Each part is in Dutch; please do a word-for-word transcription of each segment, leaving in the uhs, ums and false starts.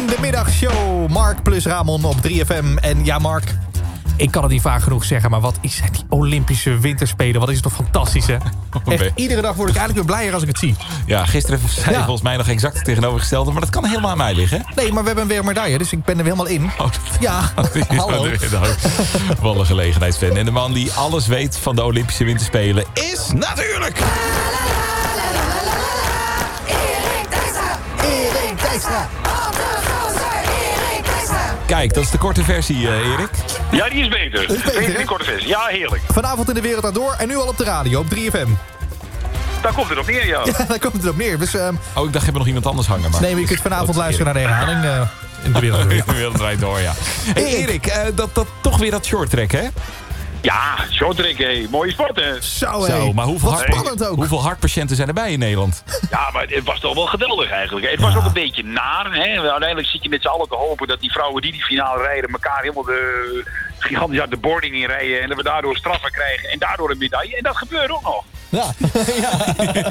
in de middagshow. Mark plus Ramon op drie F M. En ja, Mark, ik kan het niet vaak genoeg zeggen, maar wat is die Olympische Winterspelen? Wat is het toch fantastisch, hè? Echt, iedere dag word ik eigenlijk weer blijer als ik het zie. Ja, gisteren zei ja. volgens mij nog exact het tegenovergestelde, maar dat kan helemaal aan mij liggen. Nee, maar we hebben weer een medaille, dus ik ben er weer helemaal in. Oh, dat... Ja, hallo. Wat een gelegenheidsfan. En de man die alles weet van de Olympische Winterspelen is natuurlijk... Erik Dijkstra! Erik Dijkstra! Kijk, dat is de korte versie, uh, Erik. Ja, die is beter. Dat is beter, de korte versie. Ja, heerlijk. Vanavond in de wereld daardoor en nu al op de radio op drie F M. Daar komt het op neer, ja. Ja, daar komt het op neer. Dus, um... Oh, ik dacht, hebben we nog iemand anders hangen. Maar... Nee, maar je kunt vanavond oh, luisteren naar de herhaling uh, in de wereld. In de wereld draait door, ja. Hey, Erik, uh, dat, dat, toch weer dat short track, hè? Ja, shorttrack, hé. Mooie sport, hè. Zo, hé. Zo, maar hoeveel, Wat hart, spannend ook. hoeveel hartpatiënten zijn erbij in Nederland? Ja, maar het was toch wel geweldig eigenlijk. Het was ja. ook een beetje naar, hè. Uiteindelijk zit je met z'n allen te hopen dat die vrouwen die die finale rijden elkaar helemaal de gigantisch uit de boarding in rijden. En dat we daardoor straffen krijgen en daardoor een medaille. En dat gebeurt ook nog. Ja. ja.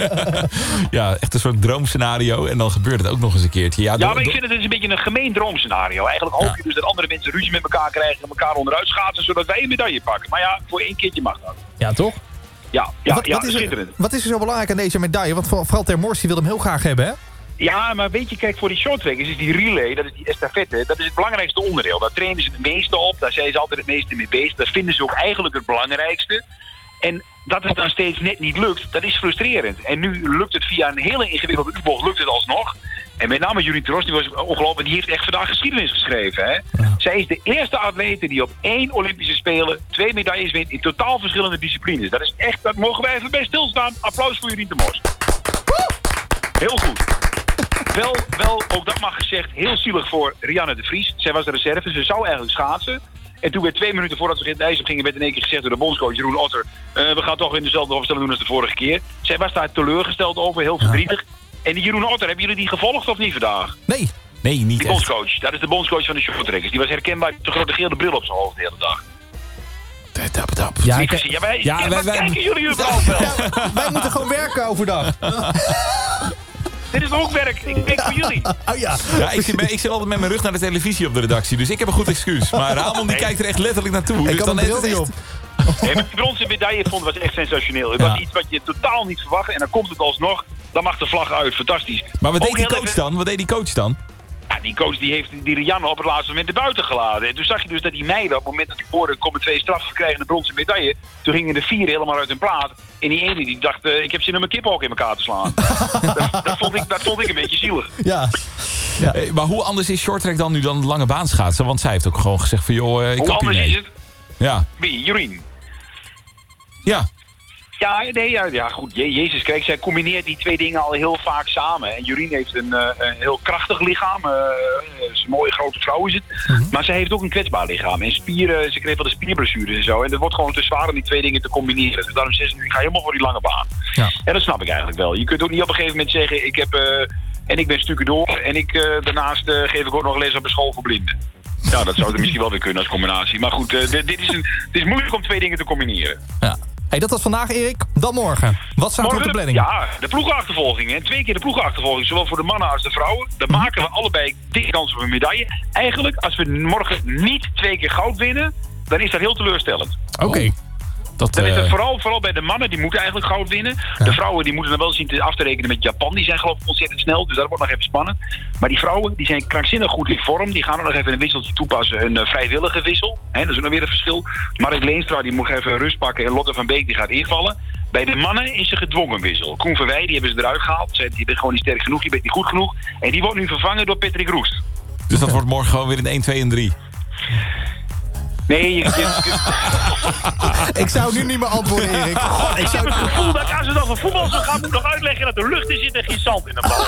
ja, echt een soort droomscenario. En dan gebeurt het ook nog eens een keertje. Ja, ja maar ik vind het dus een beetje een gemeen droomscenario. Eigenlijk hoop je ja. dus dat andere mensen ruzie met elkaar krijgen en elkaar onderuit schaatsen, zodat wij een medaille pakken. Maar ja, voor één keertje mag dat. Ja, toch? Ja, ja, wat, ja wat is schitterend. Er, wat is er zo belangrijk aan deze medaille? Want vooral Ter Morsi wil hem heel graag hebben, hè? Ja, maar weet je, kijk, voor die shorttrackers is die relay, dat is die estafette, dat is het belangrijkste onderdeel. Daar trainen ze het meeste op, daar zijn ze altijd het meeste mee bezig. Dat vinden ze ook eigenlijk het belangrijkste. En dat het dan steeds net niet lukt, dat is frustrerend. En nu lukt het via een hele ingewikkelde U-bocht, lukt het alsnog. En met name Jurien Tros, die was ongelooflijk, die heeft echt vandaag geschiedenis geschreven. Hè? Ja. Zij is de eerste atlete die op één Olympische Spelen twee medailles wint in totaal verschillende disciplines. Dat is echt, dat mogen wij even bij stilstaan. Applaus voor Jurien Tros. Heel goed. Wel, wel, ook dat mag gezegd, heel zielig voor Rianne de Vries. Zij was de reserve, ze zou eigenlijk schaatsen. En toen werd twee minuten voordat we in het ijs op gingen, werd in één keer gezegd door de bondscoach Jeroen Otter, Uh, we gaan toch in dezelfde opstelling doen als de vorige keer. Zij was daar teleurgesteld over, heel verdrietig. Ja. En die Jeroen Otter, hebben jullie die gevolgd of niet vandaag? Nee. Nee, niet Die bondscoach, dat is de bondscoach van de shorttrackers. Die was herkenbaar met de grote gele bril op zijn hoofd de hele dag. Tap, tap. Ja, ik, ja, wij, ja, ja, wij, wij, kijken jullie überhaupt wel? Ja, wij moeten gewoon werken overdag. Dit is ook werk. Ik denk voor jullie. Oh ja. Ja, ik, zit, ik zit altijd met mijn rug naar de televisie op de redactie. Dus ik heb een goed excuus. Maar Ramon die kijkt er echt letterlijk naartoe. Ik dus kan dan een is het bril echt... op. Nee, maar die bronzen medaille vond was echt sensationeel. Het Ja. was iets wat je totaal niet verwacht. En dan komt het alsnog. Dan mag de vlag uit. Fantastisch. Maar wat ook deed die heel coach even... dan? Wat deed die coach dan? Ja, die coach die heeft die Rianne op het laatste moment erbuiten geladen. En toen zag je dus dat die meiden, op het moment dat die hoorden, komen twee straffen krijgen de bronzen medaille. Toen gingen de vier helemaal uit hun plaat. En die ene die dacht, uh, ik heb zin om mijn kippenhok in elkaar te slaan. dat, dat, vond ik, dat vond ik een beetje zielig. Ja. Ja. Hey, maar hoe anders is shorttrack dan nu dan lange baan schaatsen? Want zij heeft ook gewoon gezegd van, joh, uh, ik hoe kap anders mee. is het? Ja. Wie? Jurien? Ja. Ja, nee, ja, ja goed. Je, Jezus, kijk, zij combineert die twee dingen al heel vaak samen. En Jurien heeft een, uh, een heel krachtig lichaam. Uh, is een mooie grote vrouw is het. Mm-hmm. Maar zij heeft ook een kwetsbaar lichaam. En spieren, ze kreeg wel de spierblessures en zo. En dat wordt gewoon te zwaar om die twee dingen te combineren. Dus daarom zegt ze nu, ik ga helemaal voor die lange baan. Ja. En dat snap ik eigenlijk wel. Je kunt ook niet op een gegeven moment zeggen, ik heb... Uh, en ik ben stukken door. En ik, uh, daarnaast uh, geef ik ook nog les op een school voor blinden. Ja, dat zou er misschien wel weer kunnen als combinatie. Maar goed, uh, dit, dit is een, het is moeilijk om twee dingen te combineren. Ja. Hey, dat was vandaag, Erik. Dan morgen. Wat staat er op de planning? Ja, de ploegenachtervolging. Hè. Twee keer de ploegenachtervolging. Zowel voor de mannen als de vrouwen. Dan mm-hmm. maken we allebei dikke kans op een medaille. Eigenlijk, als we morgen niet twee keer goud winnen, dan is dat heel teleurstellend. Oké. Okay. Dat, dan is het uh... vooral, vooral bij de mannen, die moeten eigenlijk goud winnen. Ja. De vrouwen die moeten dan wel zien te af te rekenen met Japan. Die zijn geloof ik ontzettend snel, dus dat wordt nog even spannend. Maar die vrouwen die zijn krankzinnig goed in vorm. Die gaan er nog even een wisseltje toepassen. Een uh, vrijwillige wissel. Hè, dat is ook nog weer een verschil. Mark Leenstra die moet even rust pakken en Lotte van Beek die gaat invallen. Bij de mannen is een gedwongen wissel. Koen Verwij, die hebben ze eruit gehaald. Ze die bent gewoon niet sterk genoeg, je bent niet goed genoeg. En die wordt nu vervangen door Patrick Roest. Dus dat wordt morgen gewoon weer een één, twee en drie. Nee, je, je, je... Ik zou nu niet meer antwoorden, Erik. God, ik heb het gevoel dat als het over voetbal zou gaan, moet ik nog uitleggen dat er lucht in zit en geen zand in de bal.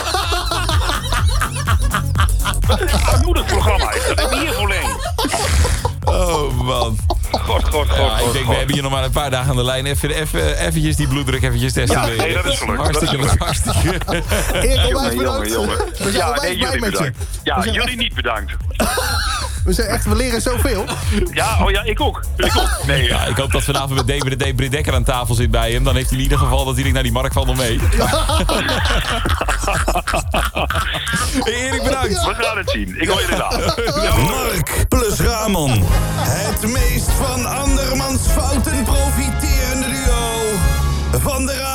Wat moet het programma is? Dat heb ik hier voor leen. Oh, man. God, god, god, ja, god, ik denk, god. we hebben hier nog maar een paar dagen aan de lijn. Even, even, eventjes die bloeddruk eventjes testen. Ja, nee, dat is gelukt. Hartstikke, dat is hartstikke. Erik, jongen, jongen, jongen. We zijn Ja, onwijs nee, blij jullie met je. bedankt. Ja, zijn jullie echt... niet bedankt. We zijn echt, we leren zoveel. Ja, oh ja, ik ook. Ik ook. Nee, ja, ik hoop dat vanavond met David de Bredekker aan tafel zit bij hem. Dan heeft hij in ieder geval natuurlijk naar die Mark van der mee. Hey, Erik, bedankt. bedankt. We gaan het zien. Ik hoor je erna. Mark plus Ramon. Het meest van andermans fouten profiterende duo van de